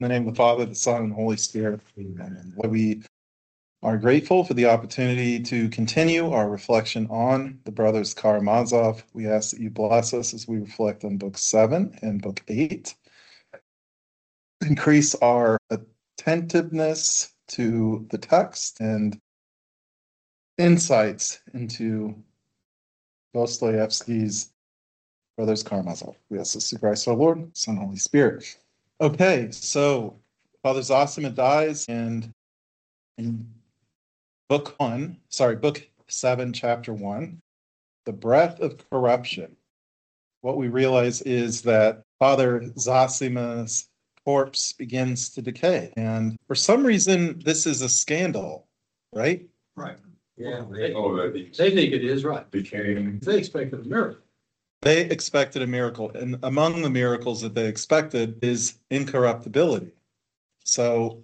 In the name of the Father, the Son, and the Holy Spirit. Amen. Lord, we are grateful for the opportunity to continue our reflection on the brothers Karamazov. We ask that you bless us as we reflect on Book 7 and Book 8. Increase our attentiveness to the text and insights into Dostoevsky's brothers Karamazov. We ask this through Christ our Lord, Son, and Holy Spirit. Okay, so Father Zosima dies, and in Book 7, Chapter 1, The Breath of Corruption, what we realize is that Father Zosima's corpse begins to decay. And for some reason, this is a scandal, right? Right. Yeah. They think it is, right. They expected a miracle. They expected a miracle, and among the miracles that they expected is incorruptibility. So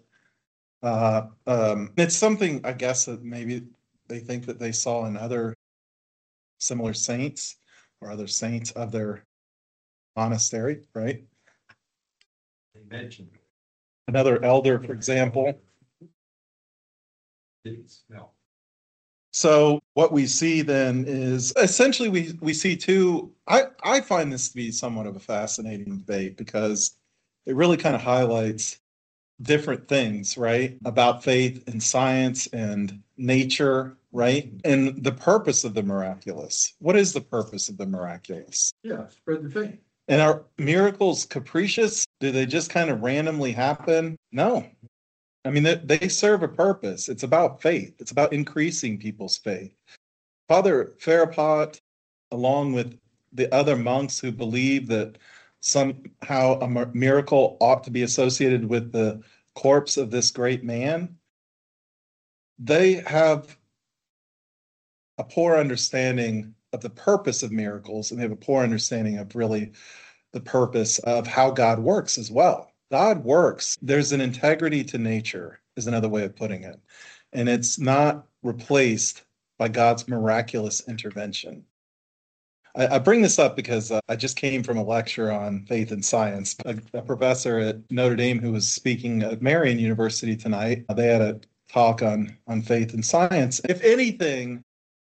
it's something, I guess, that maybe they think that they saw in other similar saints or other saints of their monastery, right? They mentioned another elder, for example. No. So what we see then is essentially we see two. I find this to be somewhat of a fascinating debate because it really kind of highlights different things, right? About faith and science and nature, right? And the purpose of the miraculous. What is the purpose of the miraculous? Yeah, spread the faith. And are miracles capricious? Do they just kind of randomly happen? No. I mean, they serve a purpose. It's about faith. It's about increasing people's faith. Father Ferapot, along with the other monks who believe that somehow a miracle ought to be associated with the corpse of this great man, they have a poor understanding of the purpose of miracles, and they have a poor understanding of really the purpose of how God works as well. God works. There's an integrity to nature, is another way of putting it. And it's not replaced by God's miraculous intervention. I bring this up because I just came from a lecture on faith and science. A professor at Notre Dame who was speaking at Marian University tonight, they had a talk on faith and science. If anything,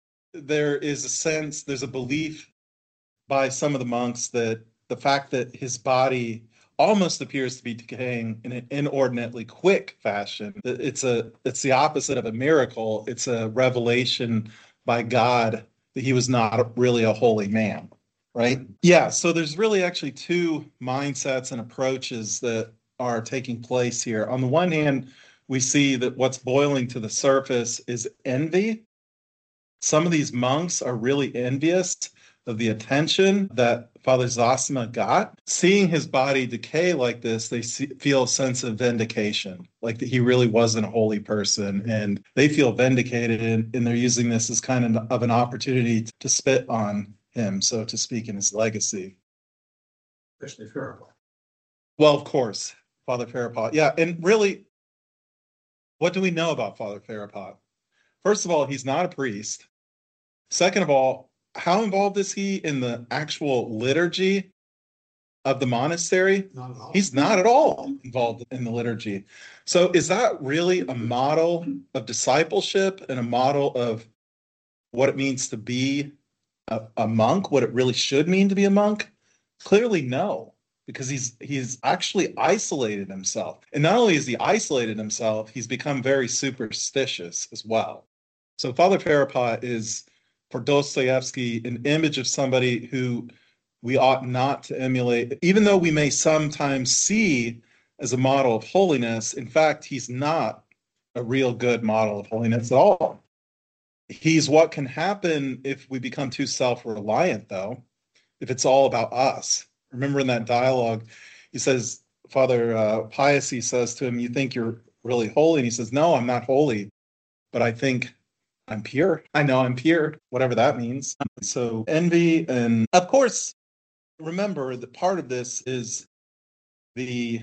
there's a belief by some of the monks that the fact that his body almost appears to be decaying in an inordinately quick fashion, it's the opposite of a miracle. It's a revelation by God that he was not really a holy man, right? Yeah, so there's really actually two mindsets and approaches that are taking place here. On the one hand, we see that what's boiling to the surface is envy. Some of these monks are really envious of the attention that Father Zosima got. Seeing his body decay like this, they feel a sense of vindication, like that he really wasn't a holy person, and they feel vindicated, and they're using this as kind of an opportunity to spit on him, so to speak, in his legacy. Especially Ferapot. Well, of course, Father Ferapot. Yeah, and really, what do we know about Father Ferapot? First of all, he's not a priest. Second of all, how involved is he in the actual liturgy of the monastery? Not at all. He's not at all involved in the liturgy. So is that really a model of discipleship and a model of what it means to be a monk, what it really should mean to be a monk? Clearly no, because he's actually isolated himself. And not only has he isolated himself, he's become very superstitious as well. So Father Ferapot is, for Dostoevsky, an image of somebody who we ought not to emulate, even though we may sometimes see as a model of holiness. In fact, he's not a real good model of holiness at all. He's what can happen if we become too self-reliant, though, if it's all about us. Remember in that dialogue, he says, Father Piasi says to him, "You think you're really holy?" And he says, "No, I'm not holy, but I think I'm pure. I know I'm pure," whatever that means. So envy, and of course, remember that part of this is the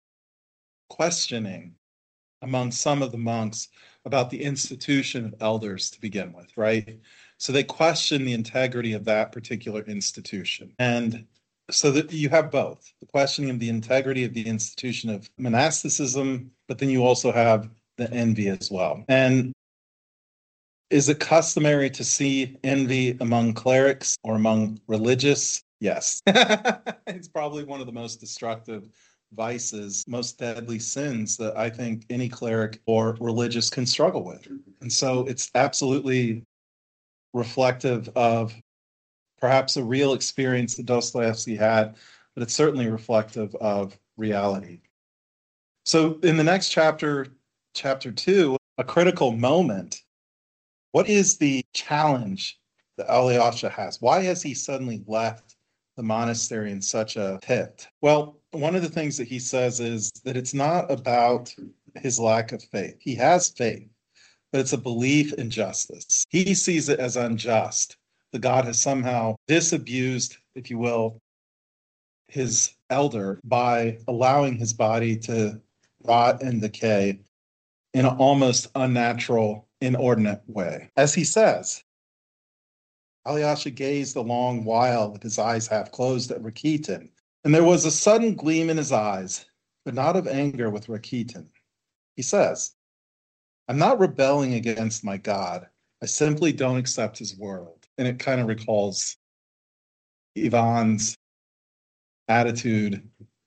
questioning among some of the monks about the institution of elders to begin with, right? So they question the integrity of that particular institution. And So that you have both the questioning of the integrity of the institution of monasticism, but then you also have the envy as well. And is it customary to see envy among clerics or among religious? Yes. It's probably one of the most destructive vices, most deadly sins that I think any cleric or religious can struggle with. And so it's absolutely reflective of perhaps a real experience that Dostoevsky had, but it's certainly reflective of reality. So in the next chapter, chapter 2, a critical moment. What is the challenge that Alyosha has? Why has he suddenly left the monastery in such a pit? Well, one of the things that he says is that it's not about his lack of faith. He has faith, but it's a belief in justice. He sees it as unjust. The God has somehow disabused, if you will, his elder by allowing his body to rot and decay in an almost unnatural, inordinate way. As he says, Alyosha gazed a long while with his eyes half closed at Rakitin, and there was a sudden gleam in his eyes, but not of anger with Rakitin. He says, I'm not rebelling against my God. I simply don't accept his world. And it kind of recalls Ivan's attitude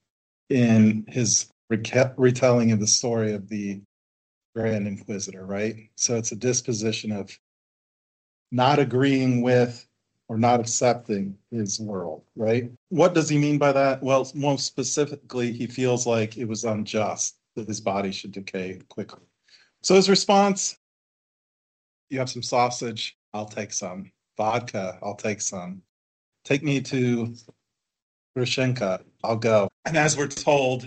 in his retelling of the story of the Grand Inquisitor, right? So it's a disposition of not agreeing with or not accepting his world, right? What does he mean by that? Well, most specifically, he feels like it was unjust that his body should decay quickly. So his response, you have some sausage, I'll take some. Vodka, I'll take some. Take me to Grushenka, I'll go. And as we're told,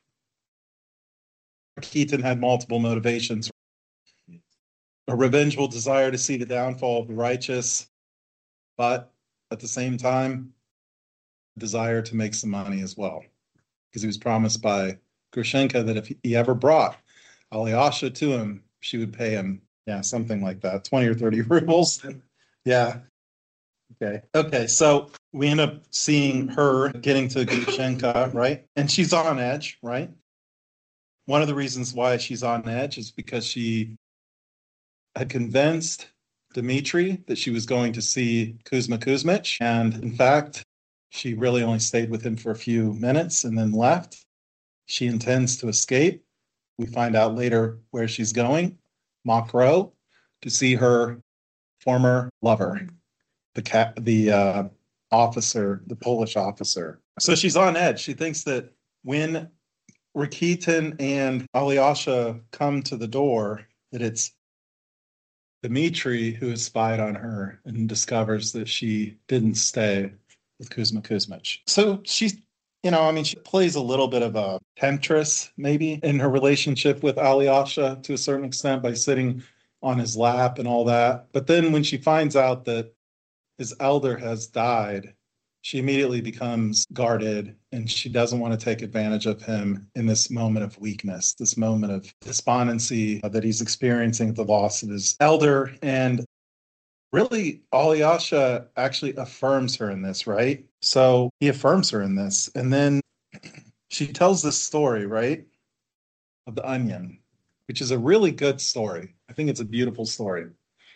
Keaton had multiple motivations. A revengeful desire to see the downfall of the righteous, but at the same time, a desire to make some money as well. Because he was promised by Grushenka that if he ever brought Alyosha to him, she would pay him, something like that, 20 or 30 rubles. Yeah. Okay. So we end up seeing her getting to Grushenka, right? And she's on edge, right? One of the reasons why she's on edge is because she had convinced Dmitri that she was going to see Kuzma Kuzmich. And in fact, she really only stayed with him for a few minutes and then left. She intends to escape. We find out later where she's going, Mokrow, to see her former lover, the officer, the Polish officer. So she's on edge. She thinks that when Rakitin and Alyosha come to the door, that it's Dmitri who has spied on her and discovers that she didn't stay with Kuzma Kuzmich. So she's, she plays a little bit of a temptress maybe in her relationship with Alyosha to a certain extent by sitting on his lap and all that. But then when she finds out that his elder has died, she immediately becomes guarded and she doesn't want to take advantage of him in this moment of weakness, this moment of despondency that he's experiencing at the loss of his elder. And really, Alyosha actually affirms her in this, right? So he affirms her in this. And then she tells this story, right, of the onion, which is a really good story. I think it's a beautiful story.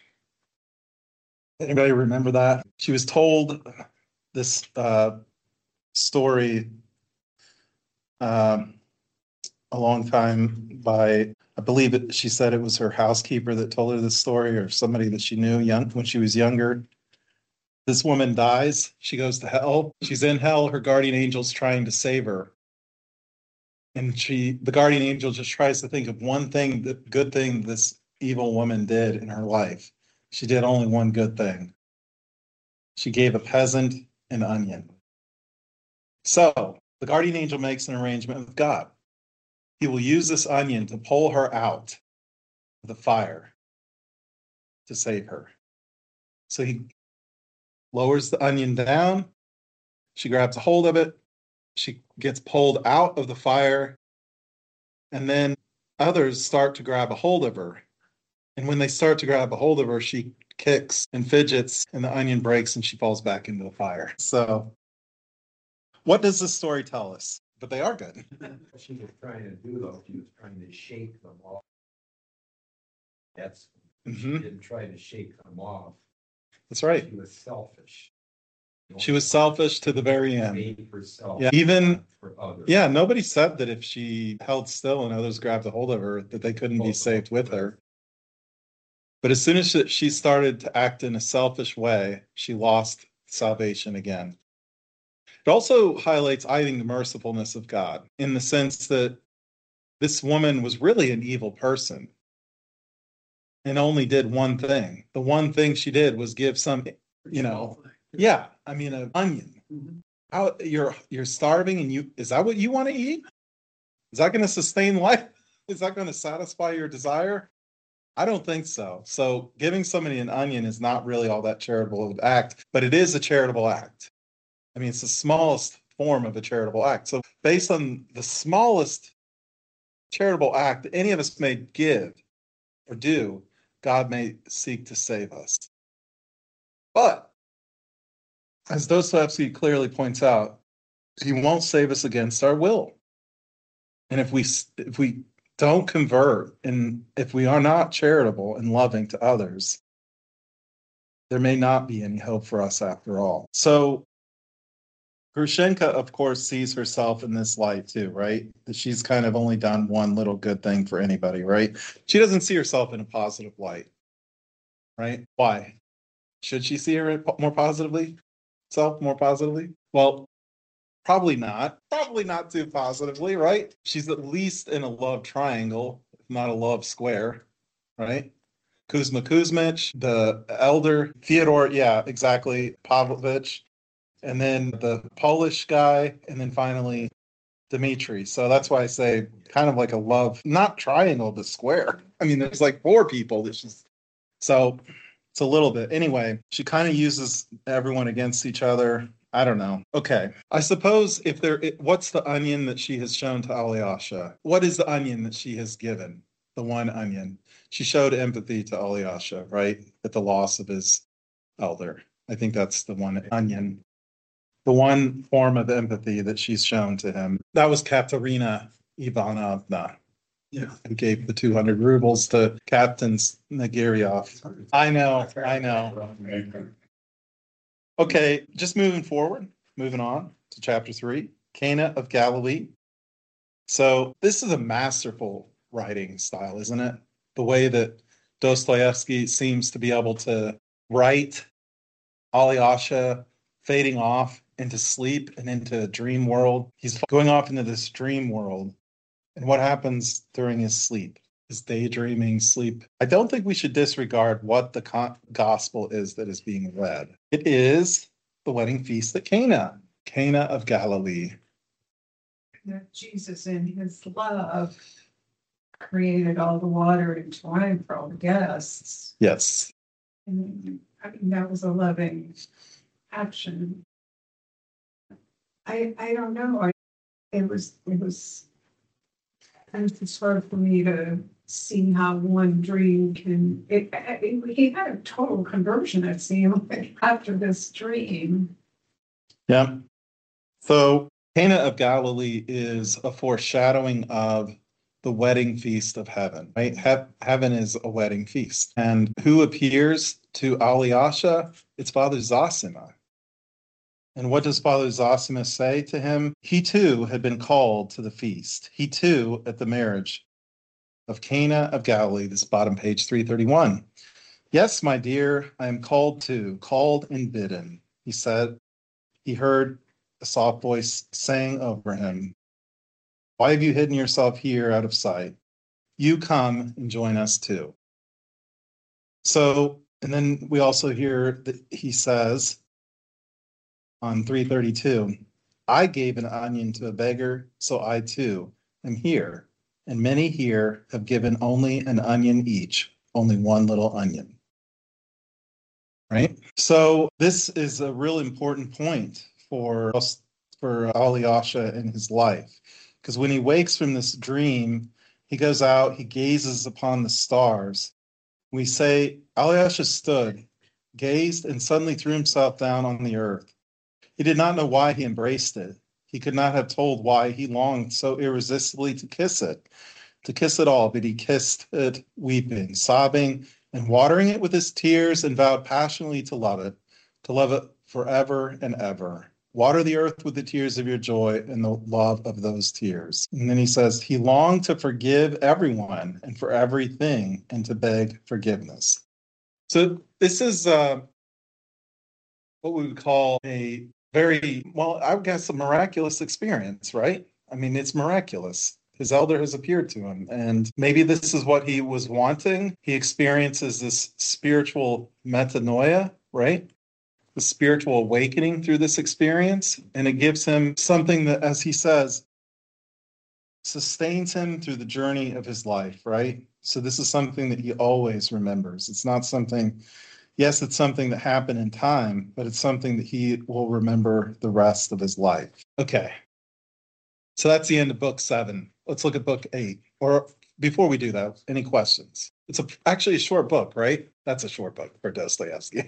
Anybody remember that? She was told this story a long time by, I believe she said it was her housekeeper that told her this story, or somebody that she knew when she was younger. This woman dies. She goes to hell. She's in hell. Her guardian angel's trying to save her. And the guardian angel just tries to think of one thing, the good thing this evil woman did in her life. She did only one good thing. She gave a peasant an onion. So the guardian angel makes an arrangement with God. He will use this onion to pull her out of the fire to save her. So he lowers the onion down. She grabs a hold of it. She gets pulled out of the fire. And then others start to grab a hold of her. And when they start to grab a hold of her, she kicks and fidgets and the onion breaks and she falls back into the fire. So What does this story tell us? But they are good. What she was trying to do, though, she was trying to shake them off. That's, she Mhm. didn't try to shake them off. That's right. She was selfish. She was selfish to the very end. Made herself. Yeah, even for others. yeah, nobody said that if she held still and others grabbed a hold of her, that they couldn't be saved with her. But as soon as she started to act in a selfish way, she lost salvation again. It also highlights, I think, the mercifulness of God in the sense that this woman was really an evil person and only did one thing. The one thing she did was give some, yeah, I mean, an onion. How you're starving and is that what you want to eat? Is that going to sustain life? Is that going to satisfy your desire? I don't think so. So giving somebody an onion is not really all that charitable of an act, but it is a charitable act. I mean, it's the smallest form of a charitable act. So based on the smallest charitable act that any of us may give or do, God may seek to save us. But as Dostoevsky clearly points out, he won't save us against our will. And if we don't convert, and if we are not charitable and loving to others, there may not be any hope for us after all. So Grushenka, of course, sees herself in this light too, right? That she's kind of only done one little good thing for anybody, right? She doesn't see herself in a positive light, right? Why? Should she see her more positively? More positively? Well, probably not. Probably not too positively, right? She's at least in a love triangle, if not a love square, right? Kuzma Kuzmich, the elder, Fyodor, yeah, exactly, Pavlovich, and then the Polish guy, and then finally Dmitri. So that's why I say kind of like a love, not triangle, but square. I mean, there's like four people that she's, so it's a little bit. Anyway, she kind of uses everyone against each other. I don't know. Okay. I suppose what's the onion that she has shown to Alyosha? What is the onion that she has given? The one onion. She showed empathy to Alyosha, right? At the loss of his elder. I think that's the one onion. The one form of empathy that she's shown to him. That was Katerina Ivanovna. Yeah, who gave the 200 rubles to Captain Nagirov. I know. Okay, just moving on to chapter 3, Cana of Galilee. So this is a masterful writing style, isn't it? The way that Dostoevsky seems to be able to write Alyosha fading off into sleep and into a dream world. He's going off into this dream world. And what happens during his sleep? His daydreaming sleep. I don't think we should disregard what the gospel is that is being read. It is the wedding feast at Cana of Galilee. That Jesus in his love created all the water and wine for all the guests. Yes. And I mean, that was a loving action. I don't know. It was hard for me to see how one dream can. He had a total conversion, it seemed like, after this dream. Yeah. So Cana of Galilee is a foreshadowing of the wedding feast of heaven, right? Heaven is a wedding feast. And who appears to Alyosha? It's Father Zosima. And what does Father Zosima say to him? He too had been called to the feast. He too at the marriage of Cana of Galilee, this bottom page 331. Yes, my dear, I am called and bidden, he said. He heard a soft voice saying over him, why have you hidden yourself here out of sight? You come and join us too. So, and then we also hear that he says on 332, I gave an onion to a beggar, so I too am here. And many here have given only an onion each, only one little onion. Right? So this is a real important point for Alyosha in his life. Because when he wakes from this dream, he goes out, he gazes upon the stars. We say, Alyosha stood, gazed, and suddenly threw himself down on the earth. He did not know why he embraced it. He could not have told why he longed so irresistibly to kiss it all, but he kissed it, weeping, sobbing, and watering it with his tears, and vowed passionately to love it forever and ever. Water the earth with the tears of your joy and the love of those tears. And then he says, he longed to forgive everyone and for everything and to beg forgiveness. So this is what we would call a very, well, I guess a miraculous experience, right? I mean, it's miraculous. His elder has appeared to him, and maybe this is what he was wanting. He experiences this spiritual metanoia, right? The spiritual awakening through this experience, and it gives him something that, as he says, sustains him through the journey of his life, right? So this is something that he always remembers. It's not something, yes, it's something that happened in time, but it's something that he will remember the rest of his life. Okay. So that's the end of book 7. Let's look at book 8. Or before we do that, any questions? It's actually a short book, right? That's a short book for Dostoevsky.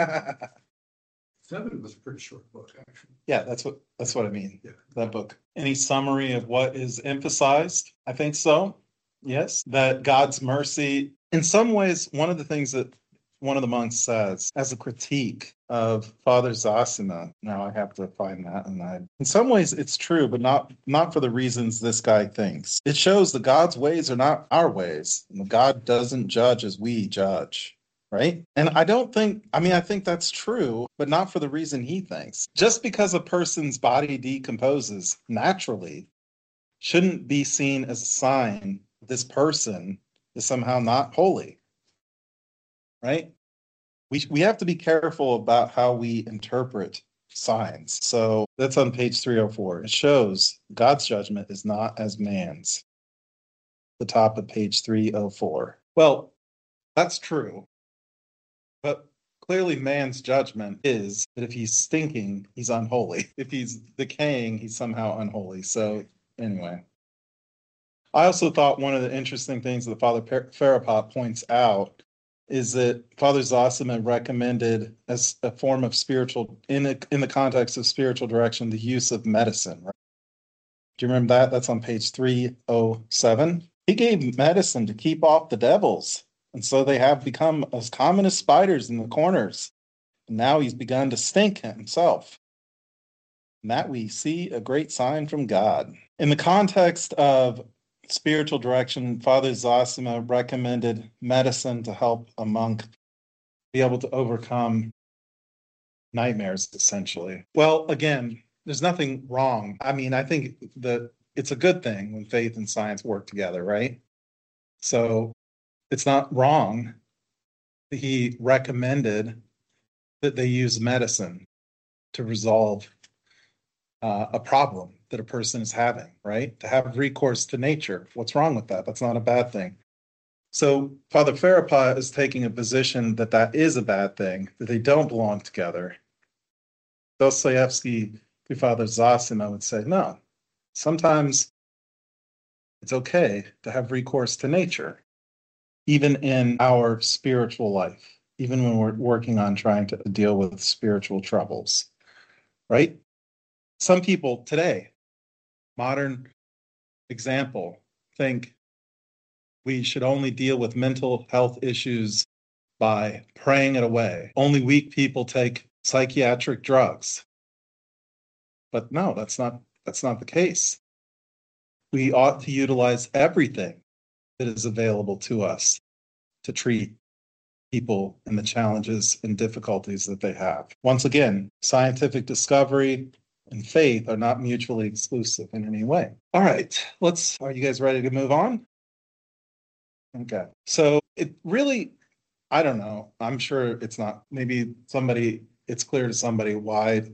7 was a pretty short book, actually. Yeah, that's what I mean. Yeah. That book. Any summary of what is emphasized? I think so. Yes, that God's mercy. In some ways, one of the things that one of the monks says as a critique of Father Zosima. Now I have to find that, and in some ways it's true, but not for the reasons this guy thinks. It shows that God's ways are not our ways. God doesn't judge as we judge. Right? And I think that's true, but not for the reason he thinks. Just because a person's body decomposes naturally shouldn't be seen as a sign that this person is somehow not holy. Right? We have to be careful about how we interpret signs. So that's on page 304. It shows God's judgment is not as man's. The top of page 304. Well, that's true. But clearly man's judgment is that if he's stinking, he's unholy. If he's decaying, he's somehow unholy. So anyway. I also thought one of the interesting things that Father Farapot points out is that Father Zosima recommended as a form of spiritual, in the context of spiritual direction, the use of medicine. Right? Do you remember that? That's on page 307. He gave medicine to keep off the devils. And so they have become as common as spiders in the corners. And now he's begun to stink himself. And that we see a great sign from God. In the context of spiritual direction, Father Zosima recommended medicine to help a monk be able to overcome nightmares, essentially. Well, again, there's nothing wrong. I mean, I think that it's a good thing when faith and science work together, right? So it's not wrong that he recommended that they use medicine to resolve a problem that a person is having, right? To have recourse to nature. What's wrong with that? That's not a bad thing. So Father Farapot is taking a position that that is a bad thing, that they don't belong together. Dostoevsky, through Father Zosima, would say, no, sometimes it's okay to have recourse to nature, even in our spiritual life, even when we're working on trying to deal with spiritual troubles, right? Some people today, modern example, think we should only deal with mental health issues by praying it away. Only weak people take psychiatric drugs. But no, that's not the case. We ought to utilize everything that is available to us to treat people and the challenges and difficulties that they have. Once again, scientific discovery and faith are not mutually exclusive in any way. All right, are you guys ready to move on? Okay, so it really, I don't know, I'm sure it's not, maybe it's clear to somebody why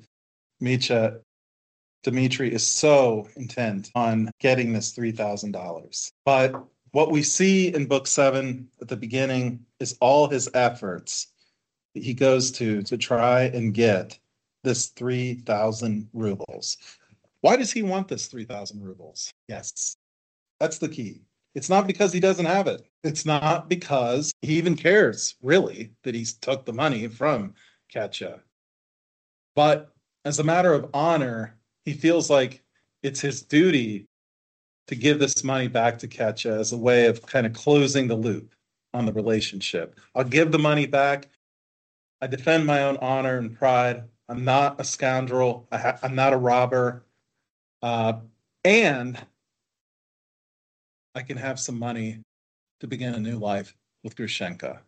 Dmitri is so intent on getting this $3,000. But what we see in book 7 at the beginning is all his efforts that he goes to try and get this 3,000 rubles. Why does he want this 3,000 rubles? Yes, that's the key. It's not because he doesn't have it. It's not because he even cares, really, that he took the money from Katya. But as a matter of honor, he feels like it's his duty to give this money back to Ketcha as a way of kind of closing the loop on the relationship. I'll give the money back. I defend my own honor and pride. I'm not a scoundrel. I'm not a robber. And I can have some money to begin a new life with Grushenka.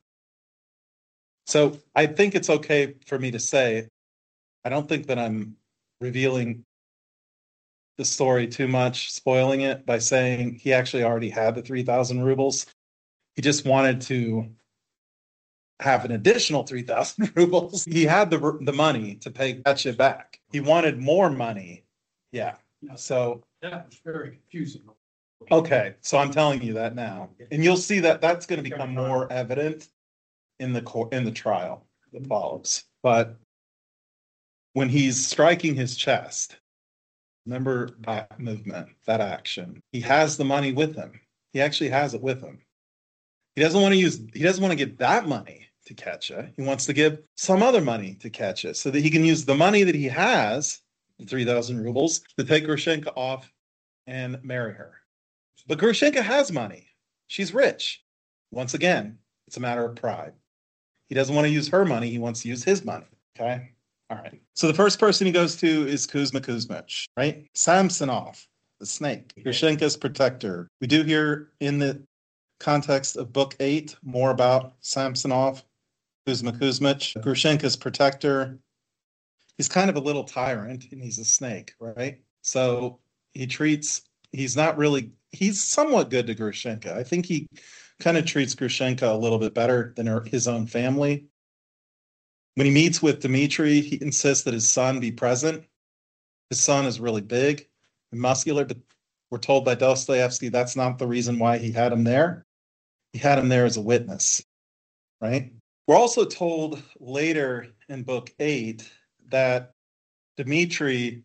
So I think it's okay for me to say, I don't think that I'm revealing the story too much, spoiling it by saying he actually already had the 3,000 rubles. He just wanted to have an additional 3,000 rubles. He had the money to pay Ketcha back. He wanted more money. Yeah. So That was very confusing. okay, so I'm telling you that now, and you'll see that that's going to become more evident in the trial that follows. But when he's striking his chest, remember that movement, that action. He has the money with him. He actually has it with him. He doesn't want to give that money to Ketcha. He wants to give some other money to Ketcha so that he can use the money that he has, the 3,000 rubles, to take Grushenka off and marry her. But Grushenka has money. She's rich. Once again, it's a matter of pride. He doesn't want to use her money. He wants to use his money. Okay? All right. So the first person he goes to is Kuzma Kuzmich, right? Samsonov, the snake, Grushenka's protector. We do hear in the context of book 8 more about Samsonov, Kuzma Kuzmich, Grushenka's protector. He's kind of a little tyrant and he's a snake, right? So he's somewhat good to Grushenka. I think he kind of treats Grushenka a little bit better than his own family. When he meets with Dmitri, he insists that his son be present. His son is really big and muscular, but we're told by Dostoevsky that's not the reason why he had him there. He had him there as a witness, right? We're also told later in book 8 that Kuzma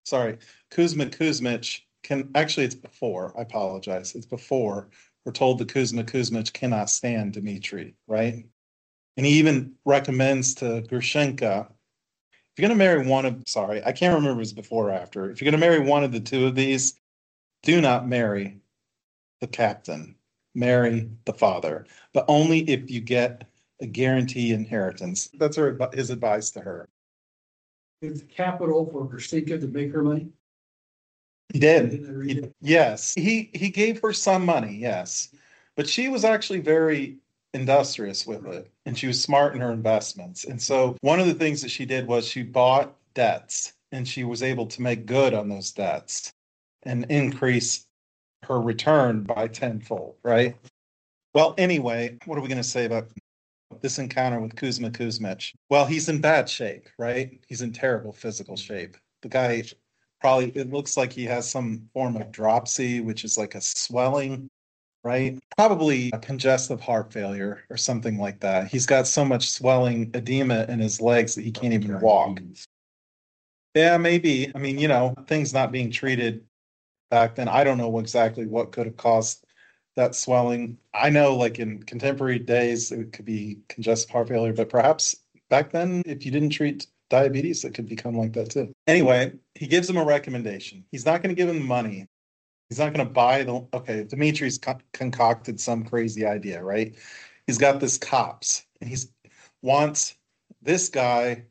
Kuzmich it's before, I apologize. It's before we're told that Kuzma Kuzmich cannot stand Dmitri, right? And he even recommends to Grushenka, if you're going to marry I can't remember if it was before or after. If you're going to marry one of the two of these, do not marry the captain. Marry the father, but only if you get a guarantee inheritance. That's his advice to her. Is the capital for Grushenka to make her money? He did. Yes. He gave her some money, yes. But she was actually very industrious with it, and she was smart in her investments. And so one of the things that she did was she bought debts, and she was able to make good on those debts and increase her return by tenfold, right? Well, anyway, what are we going to say about this encounter with Kuzma Kuzmich? Well, he's in bad shape, right? He's in terrible physical shape. The guy it looks like he has some form of dropsy, which is like a swelling, right? Probably a congestive heart failure or something like that. He's got so much swelling, edema in his legs that he can't even walk. Yeah, maybe. I mean, things not being treated back then. I don't know exactly what could have caused that swelling. I know like in contemporary days, it could be congestive heart failure, but perhaps back then, if you didn't treat diabetes, it could become like that too. Anyway, he gives him a recommendation. He's not going to give him the money. He's not going to buy Dimitri's concocted some crazy idea, right? He's got this cops and he wants this guy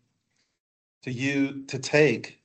to take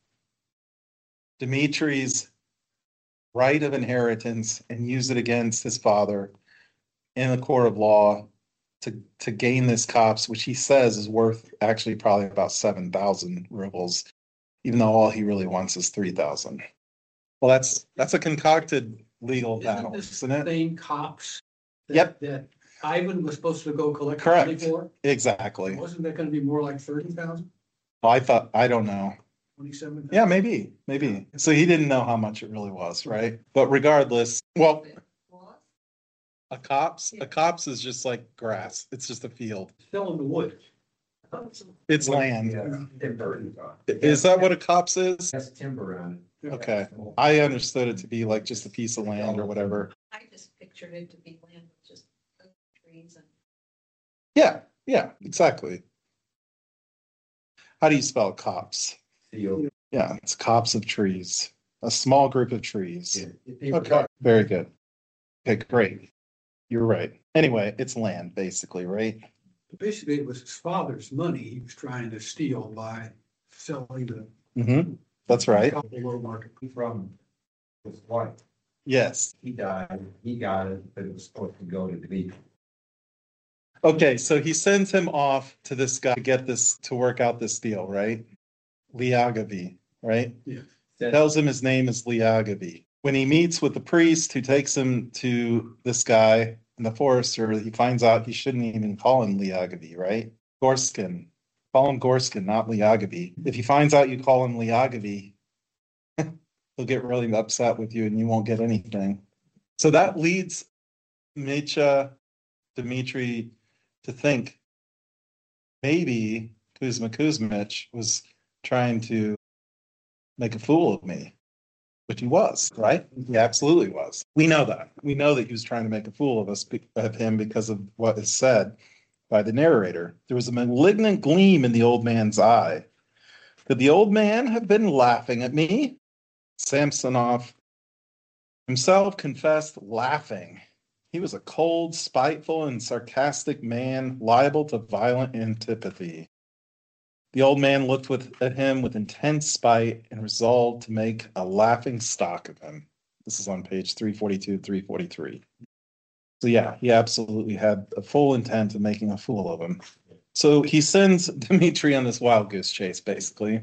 Dimitri's right of inheritance and use it against his father in the court of law to gain this cops, which he says is worth actually probably about 7,000 rubles, even though all he really wants is 3,000. Well, that's a concocted legal battle, isn't it? Same cops. Yep. That Ivan was supposed to go collect Correct. money for. Exactly. Wasn't that going to be more like 30,000? I don't know. 27,000? Yeah, maybe. So he didn't know how much it really was, right? But regardless, well, a copse is just like grass. It's just a field. Still in the woods. It's land. Yeah, timber. Is that what a copse is? Has timber on it. Okay. I understood it to be like just a piece of land or whatever. I just pictured it to be land with just trees and. Yeah, exactly. How do you spell copse? Seal. Yeah, it's copse of trees, a small group of trees. If they were Okay, very good. Okay, great. You're right. Anyway, it's land, basically, right? Basically, it was his father's money he was trying to steal by selling the. That's right. Below market. from his wife, Yes. he died, he got it, but it was supposed to go to Dimitri. Okay, so he sends him off to this guy to get this, to work out this deal, right? Liagavi, right? Yeah. Tells him his name is Liagavi. When he meets with the priest who takes him to this guy and the forester, he finds out he shouldn't even call him Liagavi, right? Gorskin. Call him Gorskin, not Liagavi. If he finds out you call him Liagavi, he'll get really upset with you and you won't get anything. So that leads Mitya Dmitri to think maybe Kuzma Kuzmich was trying to make a fool of me, which he was, right? He absolutely was. We know that. We know that he was trying to make a fool of us, of him, because of what is said by the narrator. There was a malignant gleam in the old man's eye. Could the old man have been laughing at me? Samsonov himself confessed laughing. He was a cold, spiteful, and sarcastic man, liable to violent antipathy. The old man looked at him with intense spite and resolved to make a laughing stock of him. This is on page 342, 343. So yeah, he absolutely had a full intent of making a fool of him. So he sends Dmitri on this wild goose chase, basically,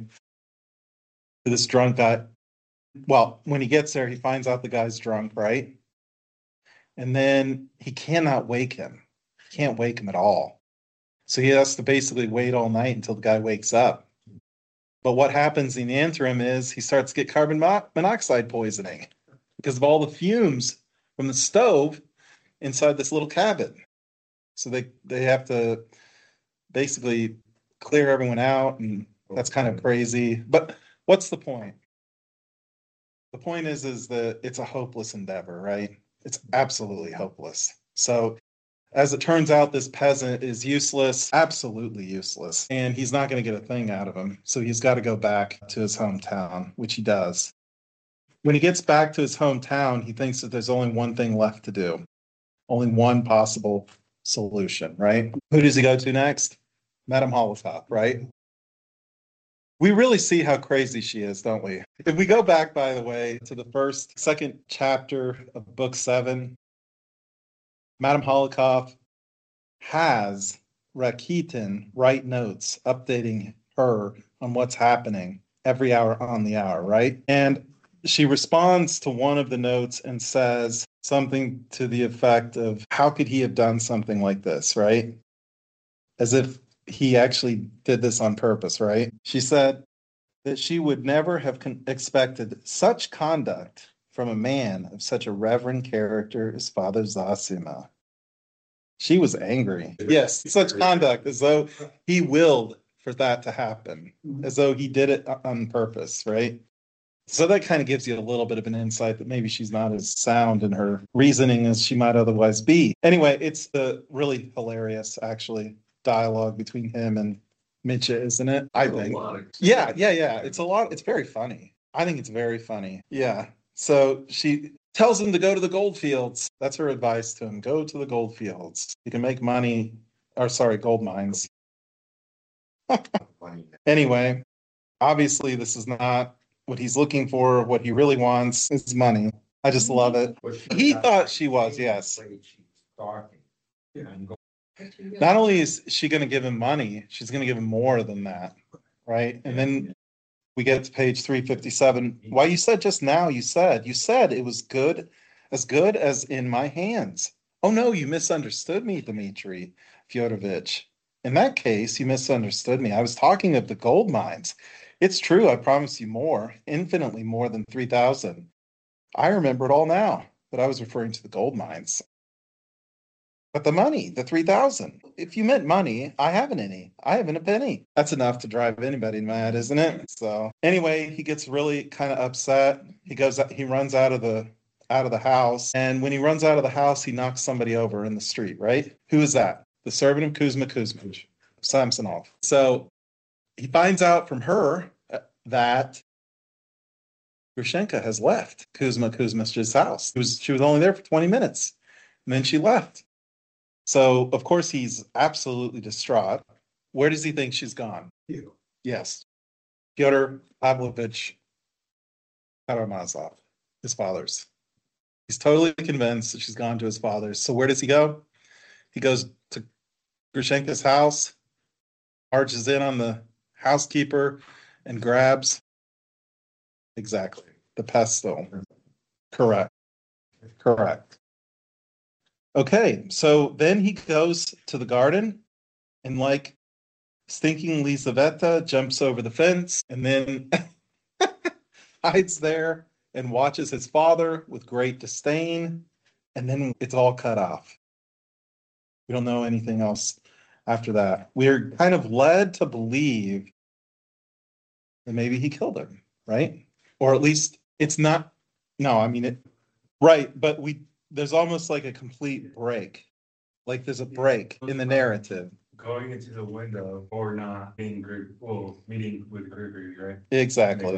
to this drunk guy. Well, when he gets there, he finds out the guy's drunk, right? And then he cannot wake him. He can't wake him at all. So he has to basically wait all night until the guy wakes up. But what happens in the interim is he starts to get carbon monoxide poisoning because of all the fumes from the stove inside this little cabin. So they have to basically clear everyone out, and that's kind of crazy. But what's the point? The point is that it's a hopeless endeavor, right? It's absolutely hopeless. So as it turns out, this peasant is useless, absolutely useless, and he's not going to get a thing out of him. So he's got to go back to his hometown, which he does. When he gets back to his hometown, he thinks that there's only one thing left to do, only one possible solution, right? Who does he go to next? Madame Holocaust, right? We really see how crazy she is, don't we? If we go back, by the way, to the second chapter of book 7, Madame Holocaust has Rakitin write notes updating her on what's happening every hour on the hour, right? And she responds to one of the notes and says something to the effect of, how could he have done something like this, right? As if he actually did this on purpose, right? She said that she would never have expected such conduct from a man of such a reverend character as Father Zosima. She was angry. Yes, such conduct, as though he willed for that to happen, as though he did it on purpose, right? So that kind of gives you a little bit of an insight that maybe she's not as sound in her reasoning as she might otherwise be. Anyway, it's the really hilarious, actually, dialogue between him and Mitya, isn't it? I think. Yeah. It's a lot. It's very funny. I think it's very funny. Yeah. So she tells him to go to the gold fields. That's her advice to him. Go to the gold fields. You can make money, or sorry, gold mines. Anyway, obviously this is not what he's looking for. What he really wants is money. I just love it. He thought she was, yes. Not only is she going to give him money, she's going to give him more than that, right? And then we get to page 357. Why, you said just now, you said it was good as in my hands. Oh no, you misunderstood me, Dmitri Fyodorovich. In that case, you misunderstood me. I was talking of the gold mines. It's true, I promise you more, infinitely more than 3,000. I remember it all now, but I was referring to the gold mines. But the money, the 3,000. If you meant money, I haven't any. I haven't a penny. That's enough to drive anybody mad, isn't it? So anyway, he gets really kind of upset. He runs out of the house. And when he runs out of the house, he knocks somebody over in the street, right? Who is that? The servant of Kuzma Kuzmich, Samsonov. So he finds out from her that Grushenka has left Kuzma's house. She was only there for 20 minutes, and then she left. So, of course, he's absolutely distraught. Where does he think she's gone? You. Yes. Fyodor Pavlovich Karamazov, his father's. He's totally convinced that she's gone to his father's. So where does he go? He goes to Grushenka's house, marches in on the housekeeper, and grabs exactly the pestle. Correct. Correct. Okay, so then he goes to the garden and like stinking Lizaveta jumps over the fence and then hides there and watches his father with great disdain, and then it's all cut off. We don't know anything else after that. We're kind of led to believe that maybe he killed him, right? Or at least it's not, no, I mean, right, but there's almost like a complete break. Like there's a break in the narrative. Going into the window or not being meeting with Gregory, right? Exactly.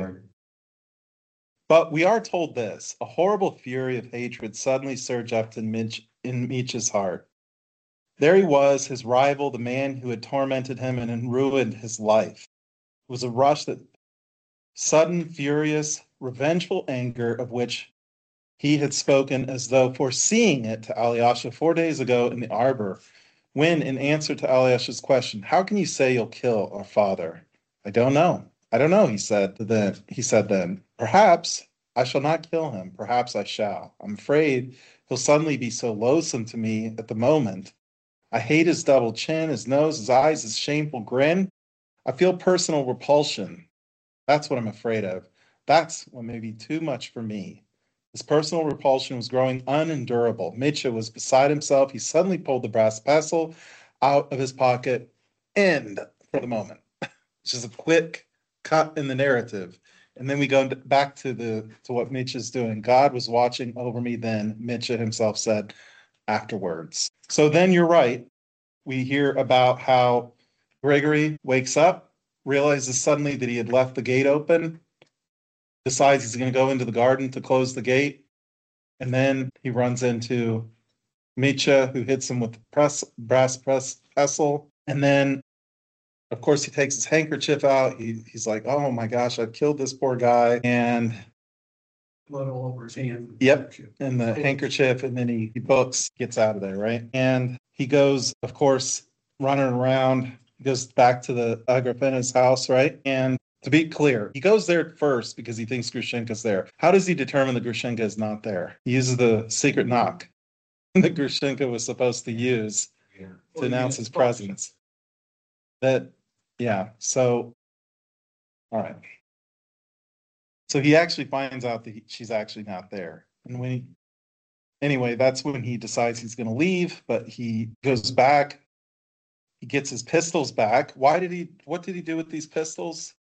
But we are told this: a horrible fury of hatred suddenly surged up in Mitch's heart. There he was, his rival, the man who had tormented him and ruined his life. It was a rush that sudden, furious, revengeful anger of which he had spoken as though foreseeing it to Alyosha 4 days ago in the arbor, when, in answer to Alyosha's question, "How can you say you'll kill our father?" "I don't know. I don't know," he said then. "Perhaps I shall not kill him. Perhaps I shall. I'm afraid he'll suddenly be so loathsome to me at the moment. I hate his double chin, his nose, his eyes, his shameful grin. I feel personal repulsion. That's what I'm afraid of. That's what may be too much for me." His personal repulsion was growing unendurable. Mitya was beside himself. He suddenly pulled the brass pestle out of his pocket. End for the moment. It's just a quick cut in the narrative. And then we go back to what Mitya's doing. "God was watching over me then," Mitya himself said afterwards. So then you're right. We hear about how Gregory wakes up, realizes suddenly that he had left the gate open, decides he's going to go into the garden to close the gate, and then he runs into Mitya, who hits him with the brass pestle, and then, of course, he takes his handkerchief out. He's like, "Oh my gosh, I've killed this poor guy," and Blood all over his hand. yep, and the handkerchief, and then he books, gets out of there, right? And he goes, of course, running around. He goes back to the Agrafena's house, right? And to be clear, he goes there first because he thinks Grushenka's there. How does he determine that Grushenka is not there? He uses the secret knock that Grushenka was supposed to use to announce his presence. So, all right. So he actually finds out that she's actually not there. And anyway, that's when he decides he's going to leave, but he goes back. He gets his pistols back. What did he do with these pistols?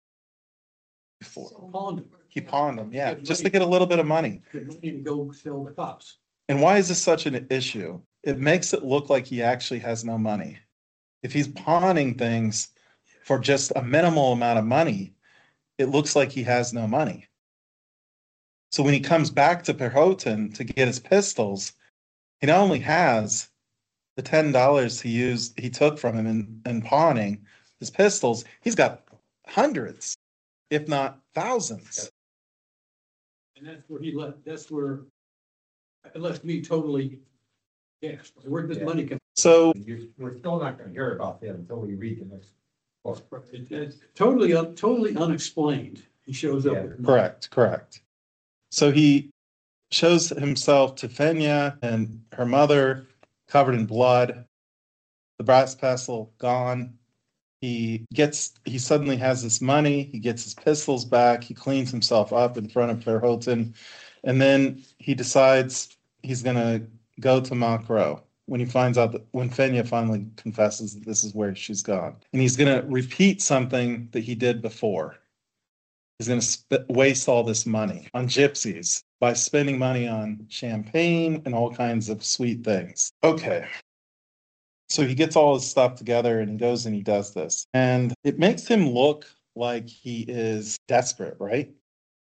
He pawned them, yeah, just to get a little bit of money. To go sell the cops. And why is this such an issue? It makes it look like he actually has no money. If he's pawning things for just a minimal amount of money, it looks like he has no money. So when he comes back to Perhotin to get his pistols, he not only has the $10 he took from him in pawning his pistols, he's got hundreds, if not thousands. And that's where it left me totally gasped. Where did this money come? So We're still not gonna hear about that until we read the next book. It's totally unexplained. He shows up. Yeah. with money. correct. So he shows himself to Fenya and her mother covered in blood, the brass pestle gone. He suddenly has this money. He gets his pistols back. He cleans himself up in front of Perhotin. And then he decides he's going to go to Makro when Fenya finally confesses that this is where she's gone. And he's going to repeat something that he did before. He's going to waste all this money on gypsies by spending money on champagne and all kinds of sweet things. Okay. So he gets all his stuff together and he goes and he does this. And it makes him look like he is desperate, right?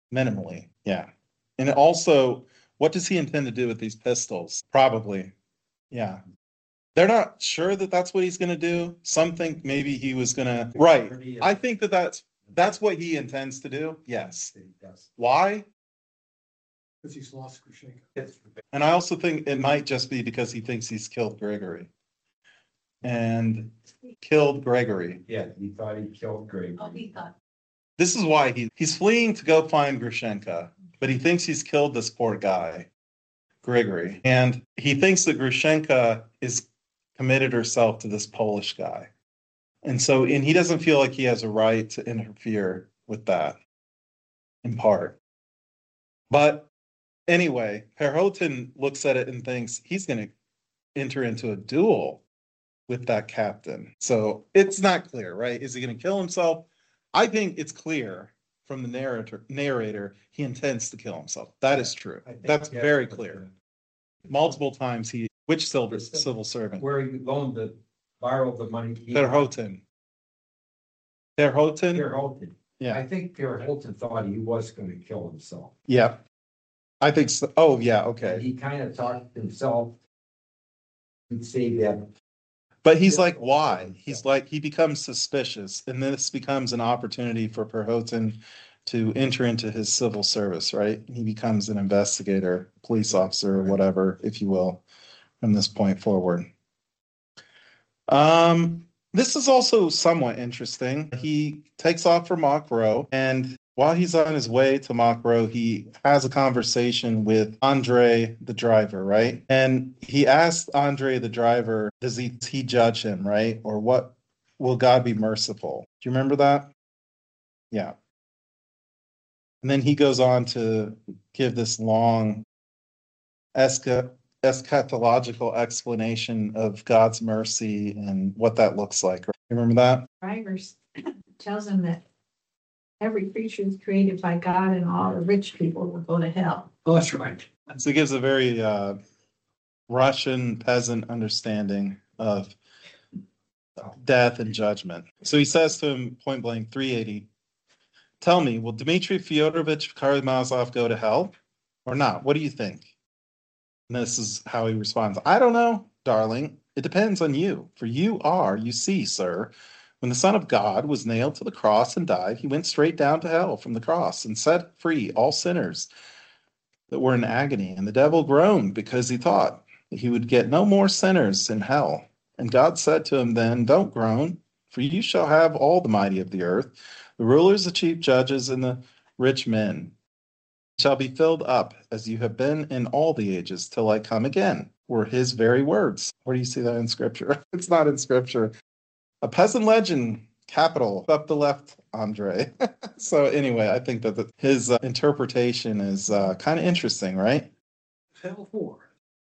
Minimally, yeah. And also, what does he intend to do with these pistols? Probably, yeah. They're not sure that that's what he's going to do. Some think maybe he was going to. Right. I think that that's what he intends to do. Yes. Why? Because he's lost Grushenka. And I also think it might just be because he thinks he's killed Gregory. And killed Gregory. Yeah, he thought he killed Greg. Oh, he thought, This is why he's fleeing to go find Grushenka, but he thinks he's killed this poor guy, Gregory. And he thinks that Grushenka is committed herself to this Polish guy. And he doesn't feel like he has a right to interfere with that, in part. But anyway, Perhotin looks at it and thinks he's going to enter into a duel with that captain. So it's not clear, right? Is he going to kill himself? I think it's clear from the narrator, he intends to kill himself. That is true. That's very clear. Multiple times which civil servant? Where he borrowed the money. Perhotin. Perhotin. Yeah. I think Perhotin thought he was gonna kill himself. Yeah. I think so. Oh, yeah, And okay. he kind of talked himself. He'd say that. But he's like, why? He's like, he becomes suspicious, and this becomes an opportunity for Perhotin to enter into his civil service, right? He becomes an investigator, police officer, or whatever, if you will, from this point forward. This is also somewhat interesting. He takes off for Mokrow, and while he's on his way to Mokrow, he has a conversation with Andre, the driver, right? And he asked Andre, the driver, does he judge him, right? Or what will God be merciful? Do you remember that? Yeah. And then he goes on to give this long eschatological explanation of God's mercy and what that looks like. You remember that? Drivers tells him that every creature is created by God and all the rich people will go to hell. Oh, that's right. So it gives a very Russian peasant understanding of death and judgment. So he says to him point blank, 380, tell me, will Dmitry Fyodorovich Karamazov go to hell or not? What do you think? And this is how he responds. I don't know, darling. It depends on you. For you see, sir, when the Son of God was nailed to the cross and died, he went straight down to hell from the cross and set free all sinners that were in agony. And the devil groaned because he thought that he would get no more sinners in hell. And God said to him then, don't groan, for you shall have all the mighty of the earth, the rulers, the chief judges, and the rich men shall be filled up as you have been in all the ages till I come again, were his very words. Where do you see that in scripture? It's not in scripture. A peasant legend, capital, up the left, Andre. So anyway, I think that his interpretation is kind of interesting, right? Hell for.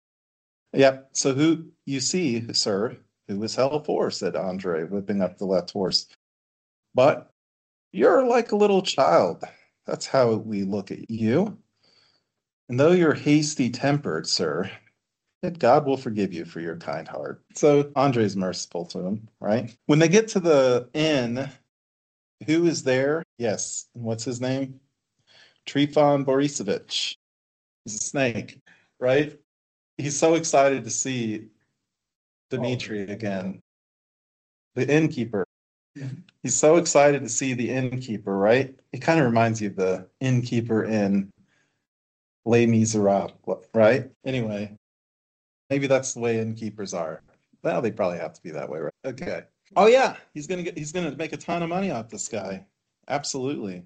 Yep. So who you see, sir, who is hell for, said Andre, whipping up the left horse. But you're like a little child. That's how we look at you. And though you're hasty-tempered, sir, yet God will forgive you for your kind heart. So Andre's merciful to him, right? When they get to the inn, who is there? Yes. And what's his name? Trifon Borisovich. He's a snake, right? He's so excited to see Dmitry again. The innkeeper. He's so excited to see the innkeeper, right? It kind of reminds you of the innkeeper in Les Miserables, right? Anyway, maybe that's the way innkeepers are. Well, they probably have to be that way, right? Okay. Oh yeah, he's gonna make a ton of money off this guy. Absolutely.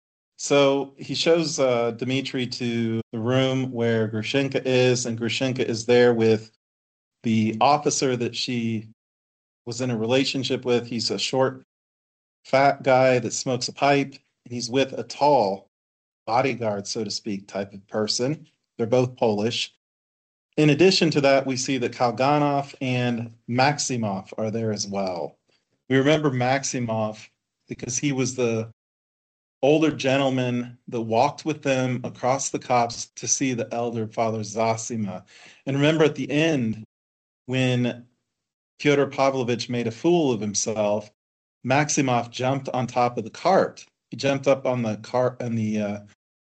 So he shows Dmitry to the room where Grushenka is, and Grushenka is there with the officer that she was in a relationship with. He's a short, fat guy that smokes a pipe, and he's with a tall bodyguard, so to speak, type of person. They're both Polish. In addition to that, we see that Kalganov and Maximov are there as well. We remember Maximov because he was the older gentleman that walked with them across the copse to see the elder Father Zosima. And remember at the end, when Fyodor Pavlovich made a fool of himself, Maximov jumped on top of the cart. He jumped up on the cart and the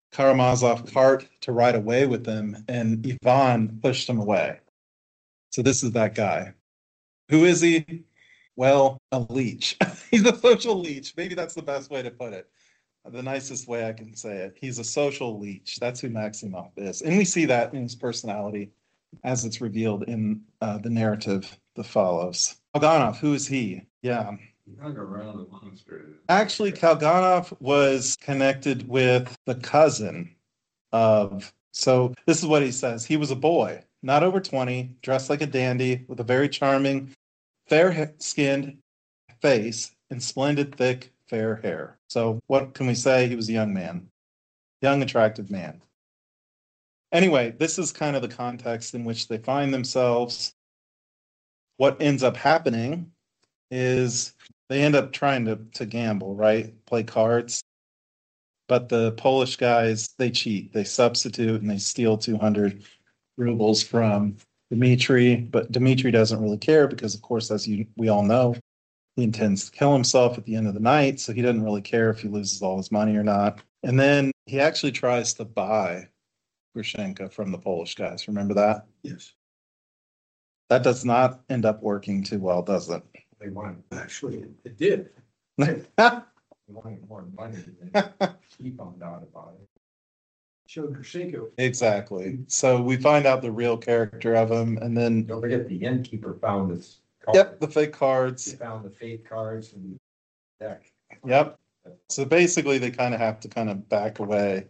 Karamazov cart to ride away with them, and Ivan pushed him away. So this is that guy. Who is he? Well, a leech. He's a social leech. Maybe that's the best way to put it. The nicest way I can say it. He's a social leech. That's who Maximov is. And we see that in his personality as it's revealed in the narrative that follows. Kalganov, who is he? Yeah. He hung around the monster. Actually, Kalganov was connected with the cousin of, so this is what he says. He was a boy, not over 20, dressed like a dandy, with a very charming, fair-skinned face and splendid, thick, fair hair. So what can we say? He was a young man, young, attractive man. Anyway, this is kind of the context in which they find themselves. What ends up happening is they end up trying to gamble, right? Play cards. But the Polish guys, they cheat. They substitute and they steal 200 rubles from Dmitri. But Dmitri doesn't really care because, of course, as we all know, he intends to kill himself at the end of the night. So he doesn't really care if he loses all his money or not. And then he actually tries to buy Grushenka from the Polish guys. Remember that? Yes. That does not end up working too well, does it? They wanted, Actually, it did. they wanted more money than he found out about it. Showed Grushenko. Exactly. So we find out the real character of him, and then Don't forget the innkeeper found this. card. yep, the fake He cards. found the fake cards and deck. Yep. So basically, they kind of have to kind of back away.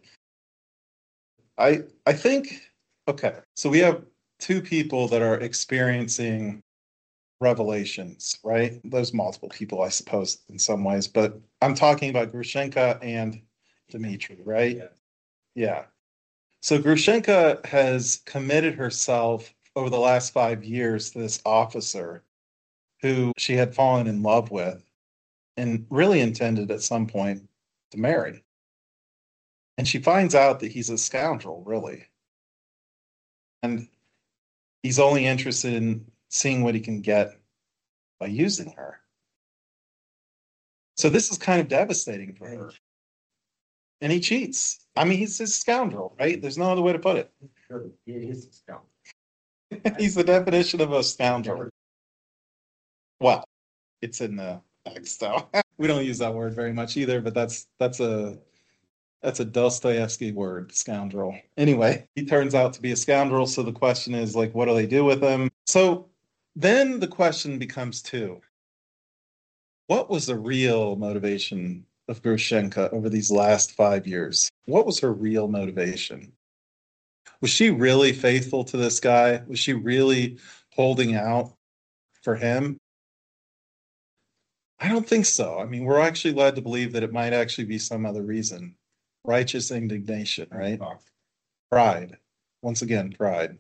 I think okay. So we have two people that are experiencing revelations, right? There's multiple people, I suppose, in some ways, but I'm talking about Grushenka and Dmitri, right? Yeah. Yeah. So Grushenka has committed herself over the last 5 years to this officer who she had fallen in love with and really intended at some point to marry. And she finds out that he's a scoundrel, really. And he's only interested in seeing what he can get by using her. So this is kind of devastating for her. And he cheats. I mean, he's a scoundrel, right? There's no other way to put it. Sure, he is a scoundrel. He's the definition of a scoundrel. Well, it's in the text, though. We don't use that word very much either, but that's a Dostoevsky word, scoundrel. Anyway, he turns out to be a scoundrel. So the question is, like, what do they do with him? So then the question becomes two. What was the real motivation of Grushenka over these last 5 years? What was her real motivation? Was she really faithful to this guy? Was she really holding out for him? I don't think so. I mean, we're actually led to believe that it might actually be some other reason. Righteous indignation, right? Pride. Once again, pride.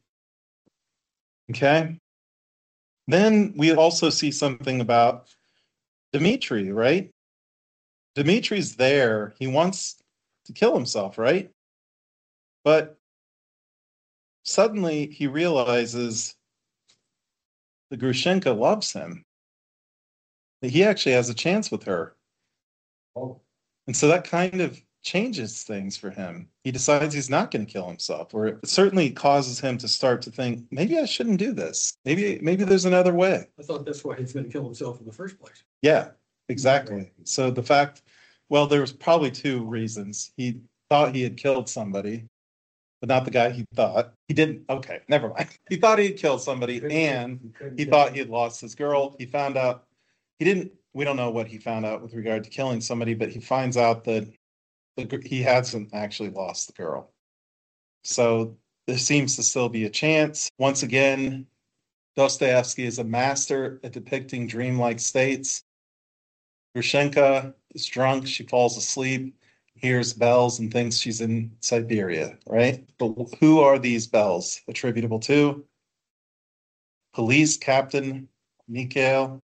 Okay. Then we also see something about Dmitri, right? Dmitri's there. He wants to kill himself, right? But suddenly he realizes that Grushenka loves him. That he actually has a chance with her. Oh, And so that kind of changes things for him. He decides he's not going to kill himself, or it certainly causes him to start to think, maybe I shouldn't do this. Maybe there's another way. I thought that's why he's gonna kill himself in the first place. Yeah, exactly. So the fact, well, there was probably two reasons. He thought he had killed somebody, but not the guy he thought. He didn't. Okay, never mind. He thought he had killed somebody, and he thought he had lost his girl. He found out he didn't. We don't know what he found out with regard to killing somebody, but he finds out that he hasn't actually lost the girl. So there seems to still be a chance. Once again, Dostoevsky is a master at depicting dreamlike states. Grushenka is drunk. She falls asleep, hears bells, and thinks she's in Siberia, right? But who are these bells attributable to? Police Captain Mikhail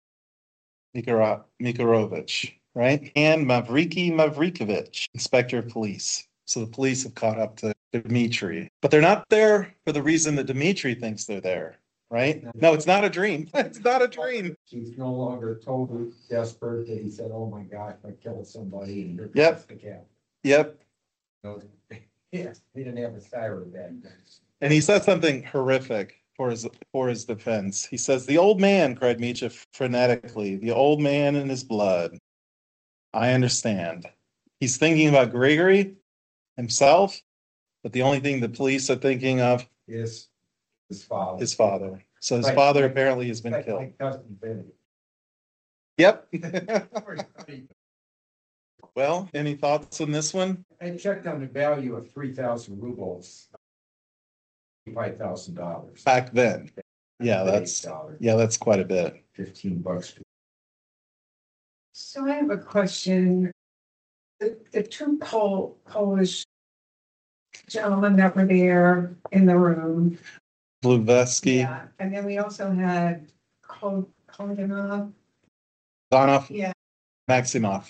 Mikarovich, right? And Mavriki Mavrikovich, inspector of police. So the police have caught up to Dmitri, but they're not there for the reason that Dmitri thinks they're there, right? No, it's not a dream. It's not a dream. he's no longer totally desperate that he said, oh my gosh, I killed somebody. And Yep. the cat. Yep. Yeah, he didn't have a siren then. And he said something horrific for his defense. He says, "The old man," cried Misha frenetically, "the old man and his blood. I understand. He's thinking about Gregory himself, but the only thing the police are thinking of Is his father. his father. So his Like- father like- apparently has been Like killed." my cousin Benny. Yep. Well, any thoughts on this one? I checked on the value of 3,000 rubles. $5,000. Back then. Yeah, that's quite a bit. $15. So I have a question. The two Polish gentlemen that were there in the room. Bluvetsky, Yeah, and then we also had Kolganov. Donov, Yeah. Maximov.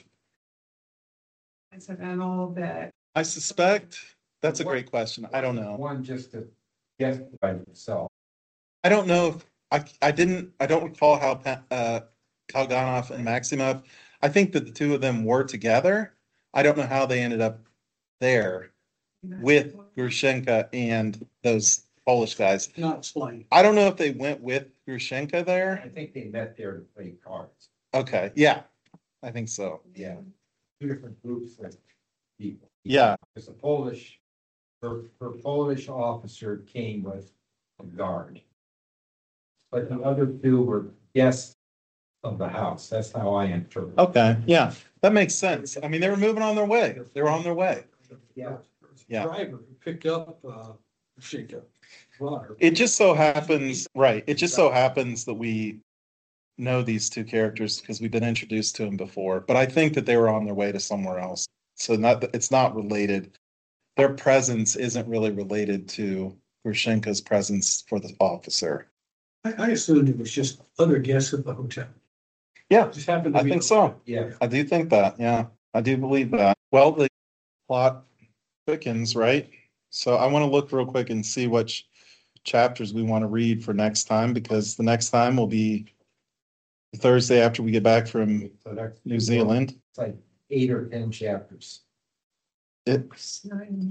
Incidental that, I suspect, that's a great question. I don't know. One just to guess by himself. I don't know if, I don't recall how Kalganov and Maximov, I think that the two of them were together. I don't know how they ended up there with Grushenka and those Polish guys. Not explained. I don't know if they went with Grushenka I there. think they met there to play cards. Okay, yeah, I think so. Yeah. Two different groups of people. Yeah, Because the Polish, her Polish officer came with a guard. But the other two were guests of the house. That's how I interpret. okay, yeah, that makes sense. I mean, they were moving on their way. They were on their way. Yeah. Yeah. Driver who picked up, Shinka. It just so happens, right, it just so happens that we know these two characters because we've been introduced to them before, but I think that they were on their way to somewhere else. So it's not related. Their presence isn't really related to Grushenka's presence for the officer. I assumed it was just other guests at the hotel. Yeah, Just happened to I be. think so. Yeah. I do think that, yeah, I do believe that. Well, the plot thickens, right? So I want to look real quick and see which chapters we want to read for next time, because the next time will be Thursday after we get back from So that's New Zealand. It's like 8 or 10 chapters. It's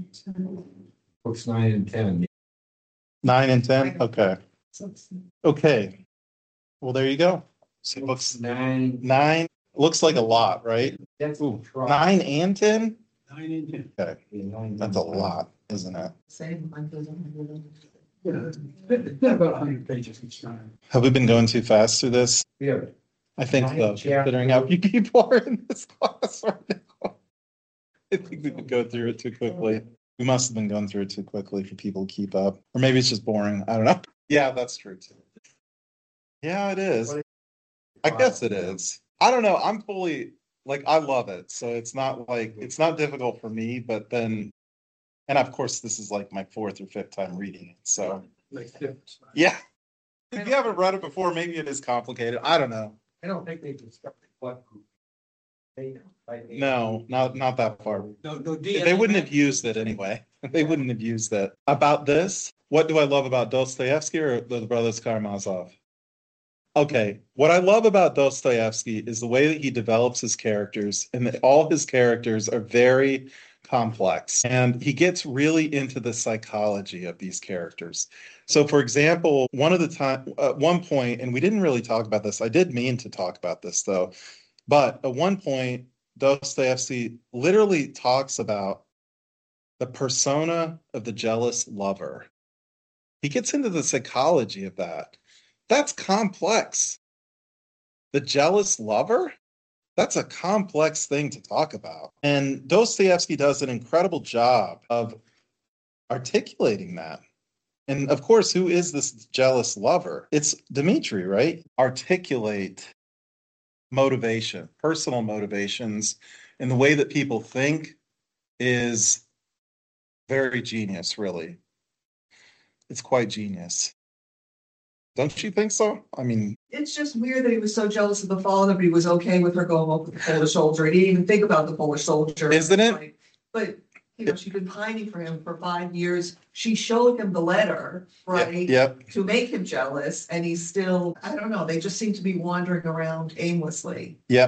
Books 9 and 10. 9 and 10, okay. Okay, well, there you go. So books 9. 9, looks like a lot, right? That's Ooh, the try. 9 and 10? 9 and 10. Okay, that's a lot, isn't it? Yeah, it's been about 100 pages each time. Have we been going too fast through this? We have I think Nine so, considering how few people are in this class right now. I think we could go through it too quickly. We must have been going through it too quickly for people to keep up, or maybe it's just boring. I don't know. Yeah, that's true too. Yeah, it is. I guess it is. I don't know. I'm fully, like, I love it. So it's not like, it's not difficult for me, but then, and of course, this is like my 4th or 5th time reading it. So, Makes a difference. yeah. If you haven't read it before, maybe it is complicated. I don't know. I don't think they constructed what group. No, not that far. No, They wouldn't have used it anyway. They wouldn't have used it. About this, what do I love about Dostoevsky or the Brothers Karamazov? Okay, what I love about Dostoevsky is the way that he develops his characters, and that all his characters are very complex. And he gets really into the psychology of these characters. So, for example, at one point, and we didn't really talk about this, I did mean to talk about this though, but at one point, Dostoevsky literally talks about the persona of the jealous lover. He gets into the psychology of that. That's complex. The jealous lover? That's a complex thing to talk about. And Dostoevsky does an incredible job of articulating that. And of course, who is this jealous lover? It's Dmitri, right? Articulate motivation, personal motivations, and the way that people think is very genius, really. It's quite genius. Don't you think so? I mean, It's just weird that he was so jealous of the father, but he was okay with her going up with the Polish soldier. He didn't even think about the Polish soldier. Isn't it? But, you know, she'd been pining for him for 5 years. She showed him the letter, right? Yep. To make him jealous, and he's still, I don't know, they just seem to be wandering around aimlessly. Yep.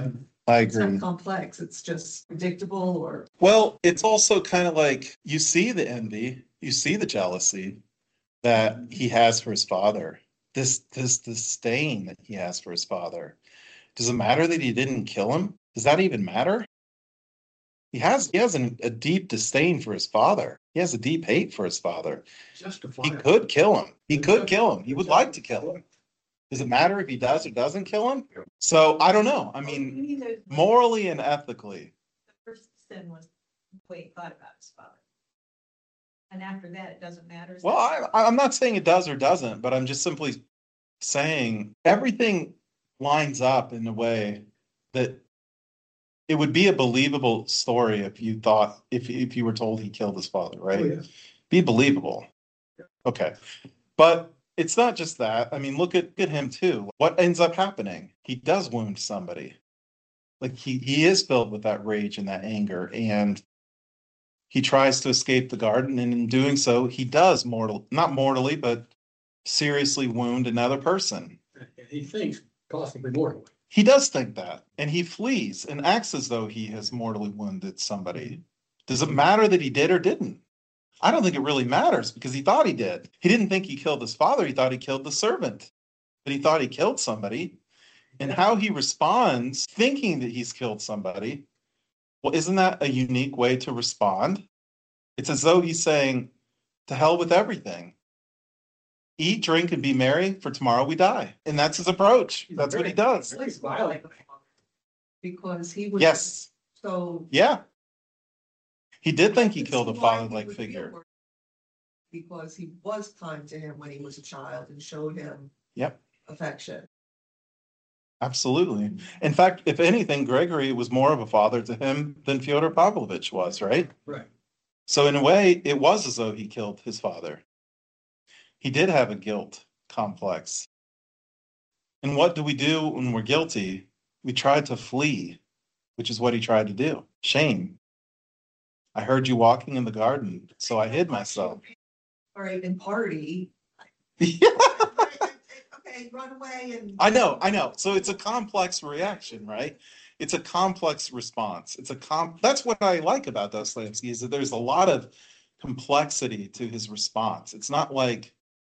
I It's agree. not complex, it's just predictable or. Well, it's also kind of like you see the envy, you see the jealousy that he has for his father. This disdain that he has for his father. Does it matter that he didn't kill him? Does that even matter? He has a deep disdain for his father. He has a deep hate for his father. He Justifiable. could kill him. He could kill him. He would like to kill him. Does it matter if he does or doesn't kill him? So I don't know. I mean, morally and ethically. The first sin was the way he thought about his father. And after that, it doesn't matter. Is Well, that- I'm not saying it does or doesn't, but I'm just simply saying everything lines up in a way that it would be a believable story if you thought, if you were told he killed his father, right? Oh, yeah. Be believable. Okay. But it's not just that. I mean, look at him too. What ends up happening? He does wound somebody. Like he is filled with that rage and that anger, and he tries to escape the garden, and in doing so, he does not mortally, but seriously wound another person. And he thinks possibly mortally. He does think that, and he flees and acts as though he has mortally wounded somebody. Does it matter that he did or didn't? I don't think it really matters because he thought he did. He didn't think he killed his father. He thought he killed the servant, but he thought he killed somebody. And how he responds, thinking that he's killed somebody, well, isn't that a unique way to respond? It's as though he's saying, to hell with everything. Eat, drink, and be merry, for tomorrow we die. And that's his approach. That's what he does. It's violent. Because he was. Yes. So. Yeah. He did think he I can killed a see why he father-like would feel figure. worse, because he was kind to him when he was a child and showed him Yep. affection. Absolutely. In fact, if anything, Gregory was more of a father to him than Fyodor Pavlovich was, right? Right. So in a way, it was as though he killed his father. He did have a guilt complex. And what do we do when we're guilty? We try to flee, which is what he tried to do. Shame. I heard you walking in the garden, so I hid myself. All right, and party. Yeah. Okay, run away and. I know. So it's a complex reaction, right? It's a complex response. That's what I like about Dostoevsky is that there's a lot of complexity to his response. It's not like,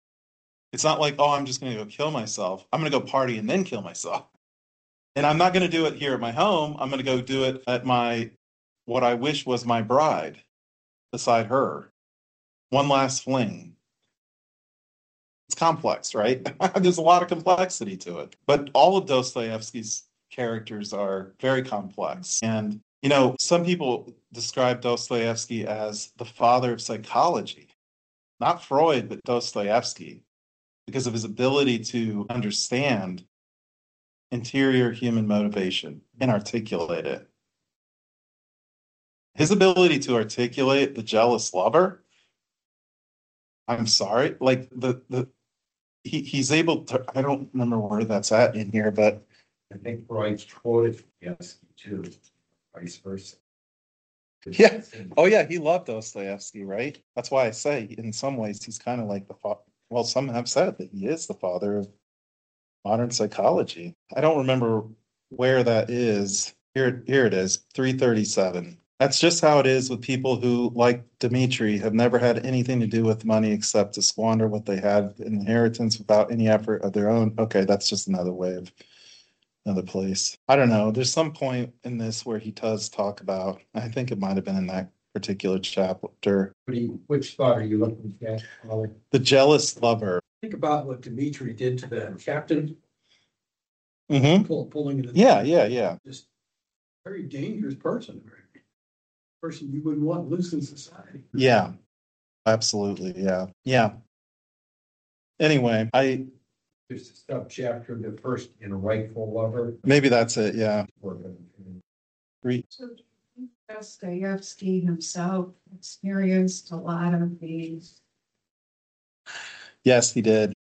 oh, I'm just going to go kill myself. I'm going to go party and then kill myself. And I'm not going to do it here at my home. I'm going to go do it at what I wish was my bride beside her. One last fling. It's complex, right? There's a lot of complexity to it. But all of Dostoevsky's characters are very complex. And, some people describe Dostoevsky as the father of psychology. Not Freud, but Dostoevsky, because of his ability to understand interior human motivation and articulate it. His ability to articulate the jealous lover, I'm sorry, like he's able to, I don't remember where that's at in here, but I think Freud's quoted yes too, vice versa. Yeah. Oh yeah, he loved Dostoevsky, right? That's why I say in some ways he's kind of like some have said that he is the father of modern psychology. I don't remember where that is. Here it is, 337. That's just how it is with people who, like Dmitri, have never had anything to do with money except to squander what they had in inheritance without any effort of their own. Okay, that's just another way of another place. I don't know. There's some point in this where he does talk about, I think it might have been in that particular chapter, Which thought are you looking at, Ollie? the jealous lover. Think about what Dmitri did to the captain, Mm-hmm. pulling in the. Yeah. Just very dangerous person. Person you wouldn't want loose in society. Yeah, absolutely. Yeah. Anyway, There's a sub-chapter, the first in Rightful Lover. maybe that's it. Yeah. So Dostoevsky himself experienced a lot of these Yes, he did.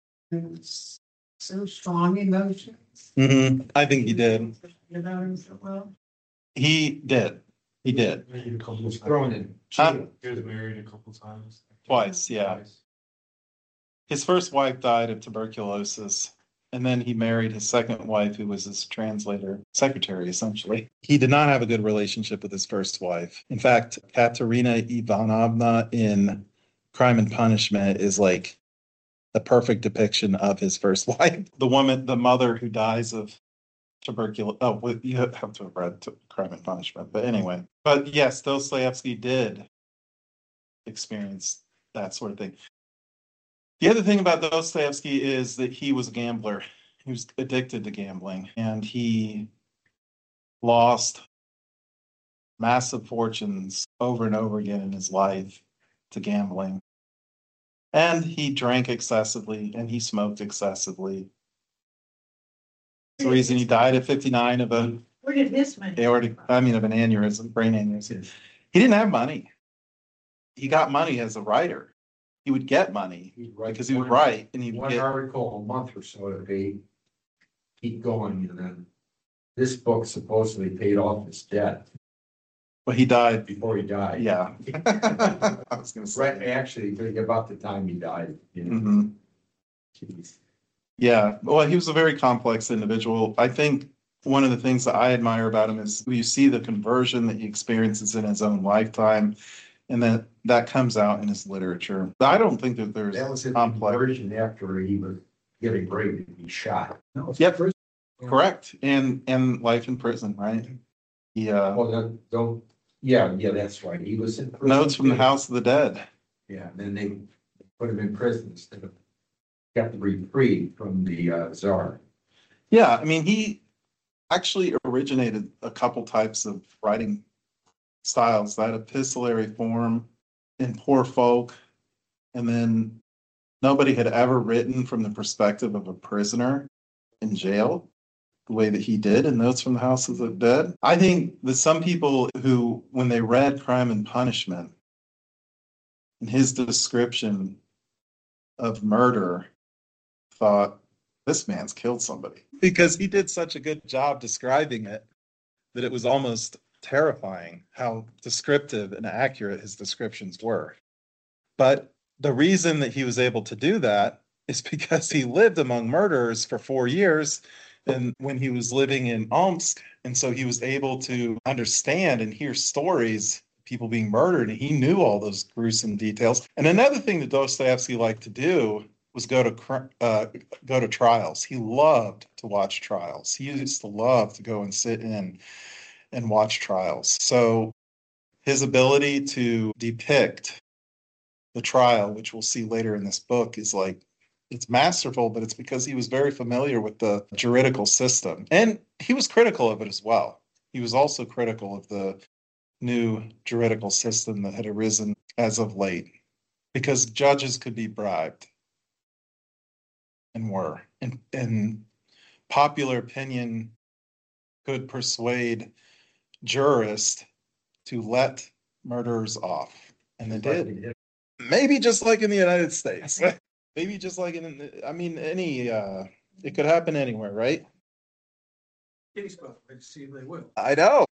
so strong emotions. Mm-hmm. I think he did. About him so well. He did. Maybe a couple Was of thrown times. in Huh? jail. He was married a couple times. Twice, yeah. His first wife died of tuberculosis. And then he married his second wife, who was his translator, secretary, essentially. He did not have a good relationship with his first wife. In fact, Katerina Ivanovna in Crime and Punishment is like the perfect depiction of his first wife. The woman, the mother who dies of tuberculosis. Oh, well, you have to have read Crime and Punishment. But anyway, but yes, Dostoevsky did experience that sort of thing. The other thing about Dostoevsky is that he was a gambler. He was addicted to gambling, and he lost massive fortunes over and over again in his life to gambling. And he drank excessively, and he smoked excessively. That's the reason he died at 59 of a Where did this money? of an aneurysm, brain aneurysm. He didn't have money. He got money as a writer. He would get money because he would write, and he would One get. article a month or so to be, keep going, and then this book supposedly paid off his debt Well, he died. before he died. Yeah. I was gonna Right, say. actually, about the time he died, you know. Mhm. Jeez. Yeah, well, he was a very complex individual. I think one of the things that I admire about him is you see the conversion that he experiences in his own lifetime, and that comes out in his literature. I don't think that there's That was his complex. conversion after he was getting ready to be shot. Yep, correct. And life in prison, right? Yeah. Well, don't, yeah, that's right. He was in prison. Notes from the House of the Dead. Yeah, and then they put him in prison instead of got the reprieve from the czar. Yeah, I mean, he actually originated a couple types of writing styles, that epistolary form in Poor Folk, and then nobody had ever written from the perspective of a prisoner in jail the way that he did in Notes from the House of the Dead. I think that some people who, when they read Crime and Punishment, and his description of murder, thought, this man's killed somebody. Because he did such a good job describing it that it was almost terrifying how descriptive and accurate his descriptions were. But the reason that he was able to do that is because he lived among murderers for 4 years, and when he was living in Omsk, and so he was able to understand and hear stories of people being murdered, and he knew all those gruesome details. And another thing that Dostoevsky liked to do was go to trials. He loved to watch trials. He used to love to go and sit in and watch trials. So his ability to depict the trial, which we'll see later in this book, is like, it's masterful, but it's because he was very familiar with the juridical system. And he was critical of it as well. He was also critical of the new juridical system that had arisen as of late, because judges could be bribed and were. And popular opinion could persuade jurists to let murderers off. And they did. Maybe just like in the United States. Maybe just like it could happen anywhere, right? Case, but let's see if they will. I know.